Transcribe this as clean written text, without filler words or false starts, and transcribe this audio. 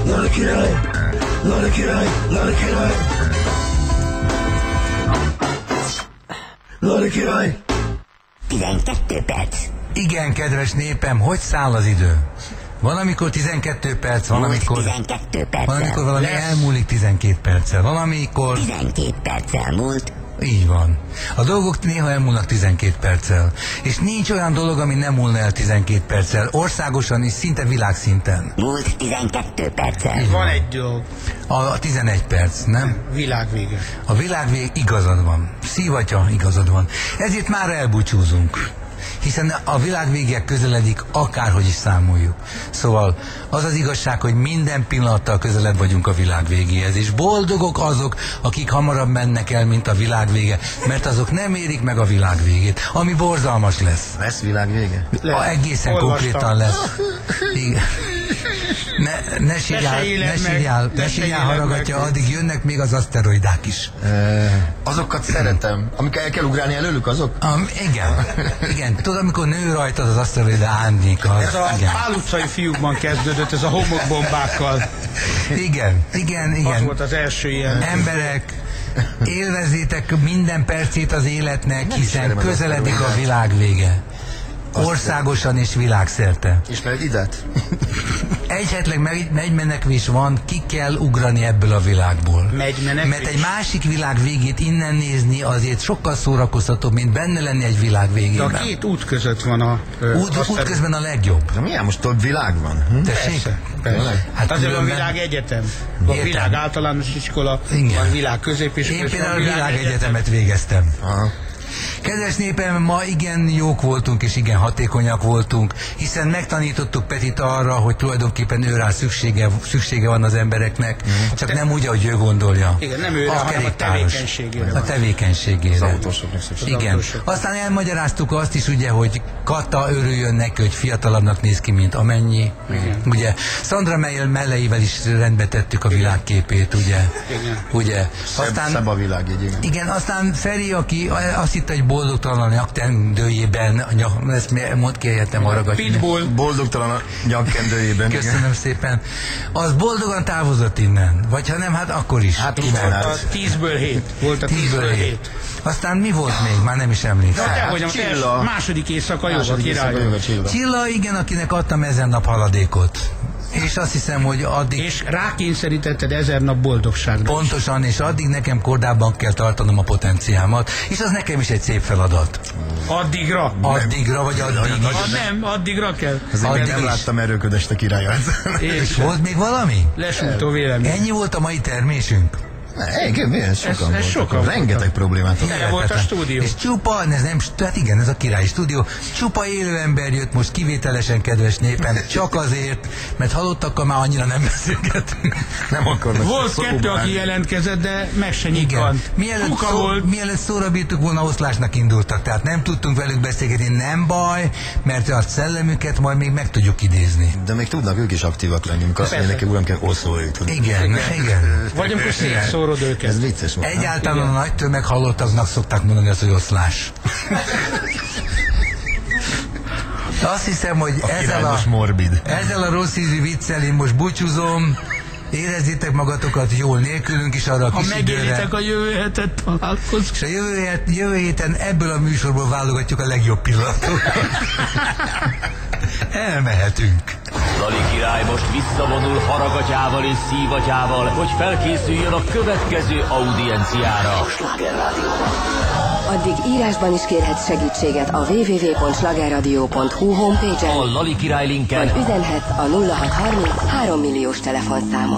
Lali király, Lali király, Lali király, Lali király. 12 perc. Igen, kedves népem, hogy száll az idő? Van, amikor 12 perc, van, amikor 12 perc. van, amikor valami elmúlik 12 perccel, van, amikor 12 perccel múlt. így van. A dolgok néha elmúlnak 12 perccel. És nincs olyan dolog, ami nem múlna el 12 perccel. Országosan és szinte világszinten. Múlt 12 perccel. Van egy dolog. A 11 perc, nem? Világvége. A világvég, igazad van. Szívatya, igazad van. Ezért már elbúcsúzunk. Hiszen a világvége közeledik, akárhogy is számoljuk. Szóval az az igazság, hogy minden pillanattal közelebb vagyunk a világ végéhez, és boldogok azok, akik hamarabb mennek el, mint a világ vége, mert azok nem érik meg a világ végét, ami borzalmas lesz. Lesz világ vége? Egészen Olvastam. konkrétan lesz. Igen. Ne sírjál, haragatja, addig jönnek még az aszteroidák is. Azokat szeretem. Amikor el kell ugrálni előlük, azok? Igen. Tudod, amikor nő rajtad az aszteroida árnyéka. Ez a Pál utcai fiúkban kezdődött, ez a homokbombákkal. Igen. Az volt az első ilyen. Emberek, élvezzétek minden percét az életnek, hiszen közeledik a világ vége. Országosan és világszerte. Ismered idet? Egyetlen menekvés van, ki kell ugrani ebből a világból. Mert egy másik világ végét innen nézni azért sokkal szórakoztatóbb, mint benne lenni egy világ végében. De a két út között van a... út közben a legjobb. De milyen most több világ van? Tessék? Persze. Hát azért van különben- világ egyetem, van világ általános iskola, van világ középiskola. Én például a világegyetemet végeztem. Aha. Kedves népem, ma igen jók voltunk és igen hatékonyak voltunk, hiszen megtanítottuk Petit arra, hogy tulajdonképpen ő rá szüksége van az embereknek, csak nem úgy, ahogy ő gondolja. Igen, nem őre, hanem a kerékpáros. tevékenységére. A tevékenységére. Az autósoknak szükség. Igen. Aztán elmagyaráztuk azt is, ugye, hogy Kata örüljön neki, hogy fiatalabbnak néz ki, mint amennyi. Igen. Ugye, Sandra melleivel is rendbe tettük a világképét, ugye. Igen. Ugye. Szebb a világ így, igen. Igen, aztán Feri, aki azt hitte, hogy boldogtalan a nyakkendőjében, ezt mondd ki helyettem hallgatni. Pitbull. Boldogtalan a nyakkendőjében. Köszönöm szépen. Az boldogan távozott innen. Vagy ha nem, hát akkor is. Hát Innen. A 10-ből 7. Volt a 10-ből 7. Aztán mi volt még? Már nem is emlékszem. Dehogy a Csilla. második éjszaka jó, a Második éjszaka király. jog a Csilla. Csilla, igen, akinek adtam 1000 nap haladékot. És azt hiszem, hogy addig... És rákényszerítetted 1000 nap boldogságra. Pontosan, és addig nekem kordában kell tartanom a potenciámat, és az nekem is egy szép feladat. Addigra? Addigra, vagy addig is. Nem, addigra kell. Azért Addig nem is. láttam erőködest a királyat. És volt még valami? Lesújtó vélemény. Ennyi volt a mai termésünk? Igen, milyen sokan ez sokan voltak. Rengeteg problémát. Milyen volt a stúdió? És csupa, ez nem, hát igen, ez a királyi stúdió, csupa élő ember jött most kivételesen, kedves népen, csak azért, mert halottakkal már annyira nem beszélgetünk. Nem akarnak. Volt szóba kettő, aki állni. jelentkezett, de meg se Igen. nyitlant. Kuka volt. Mielőtt szóra bírtuk volna, oszlásnak indultak, tehát nem tudtunk velük beszélgetni, nem baj, mert a szellemüket majd még meg tudjuk idézni. De még tudnak ők is aktívak lenni, amikor azt mondja neki, uram, kell oszolni. Igen. Vagy amikor szétszórod őket. Ez vicces volt. Egyáltalán a nagy tömeg hallottaknak szokták mondani azt, hogy oszlás. Azt hiszem, hogy ezzel a rossz ízű viccel én most búcsúzom. Érezzétek magatokat jól nélkülünk is arra a Ha kis időre. megéritek a jövő hetet, találkozunk. És a jövő héten ebből a műsorból válogatjuk a legjobb pillanatokat. Elmehetünk. Lali király most visszavonul haragatyával és szívatyával, hogy felkészüljön a következő audienciára. Addig írásban is kérhetsz segítséget a www.slagerradio.hu homepage-en, A Lali király linken vagy üzenhetsz a 0630 3 milliós telefonszámon.